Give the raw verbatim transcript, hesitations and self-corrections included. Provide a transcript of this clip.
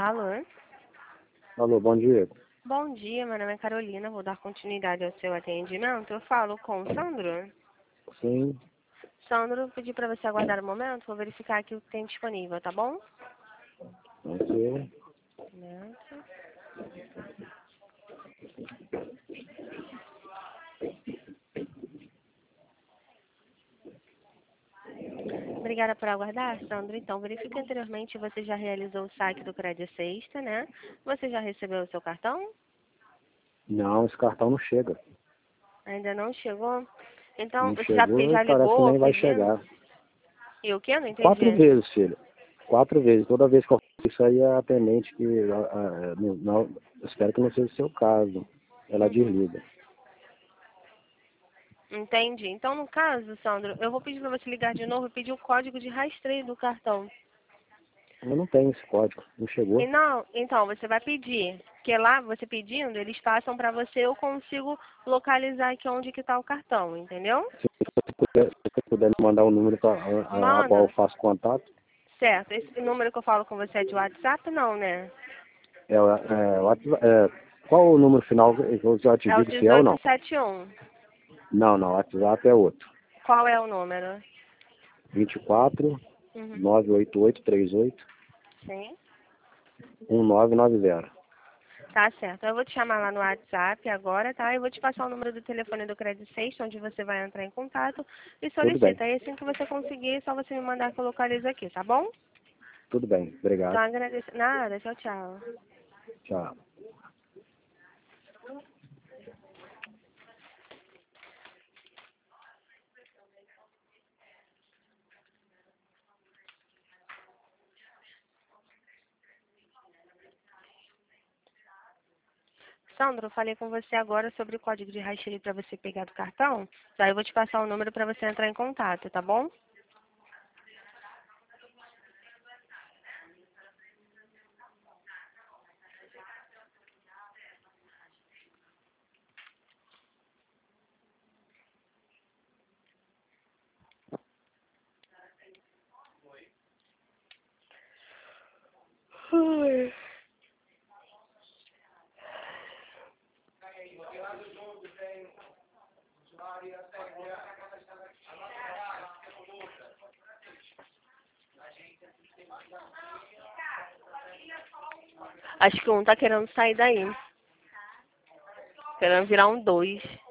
Alô? Alô, bom dia. Bom dia, meu nome é Carolina, vou dar continuidade ao seu atendimento. Eu falo com o Sandro. Sim, Sandro, eu pedi para você aguardar um momento, vou verificar aqui o que tem disponível, tá bom? ok. Momento. Obrigada por aguardar, Sandro. Então, verifique anteriormente, você já realizou o saque do Crédito Sexta, né? Você já recebeu o seu cartão? Não, esse cartão não chega. Ainda não chegou? Então, Não você já, chegou e já parece que ligou nem vai pedindo? chegar. E o quê? Não Quatro entendi. vezes, filho. Quatro vezes. Toda vez que eu faço isso aí, a atendente que... a- a- não, não- espero que não seja o seu caso. Ela Uhum. desliga. Entendi. Então, no caso, Sandro, eu vou pedir para você ligar de novo e pedir o código de rastreio do cartão. Eu não tenho esse código. Não E chegou. não, então, você vai pedir. Porque lá, você pedindo, eles passam para você, eu consigo localizar aqui onde que está o cartão, entendeu? Se você puder, se você puder me mandar o número pra, a, a qual eu Manda. faço contato, Certo. Esse número que eu falo com você é de WhatsApp, não, né? é, o- é, o WhatsApp- é, qual o número final que eu já te É o digo se é ou dezoito não? setenta e um. Não, não. O WhatsApp é outro. Qual é o número? vinte e quatro, Uhum. nove oito oito três oito, Sim. um nove nove zero. Tá certo. Eu vou te chamar lá no WhatsApp agora, tá? Eu vou te passar o número do telefone do Credit Sexta, onde você vai entrar em contato e Tudo bem, solicita. Aí assim que você conseguir, é só você me mandar que eu localizo aqui, tá bom? tudo bem. Então Obrigado. agradeço. Nada, tchau, tchau. Tchau. Sandro, eu falei com você agora sobre o código de rastreio para você pegar do cartão. Daí eu vou te passar o número para você entrar em contato, tá bom? Ai. Acho que um tá querendo sair daí. Querendo virar um dois.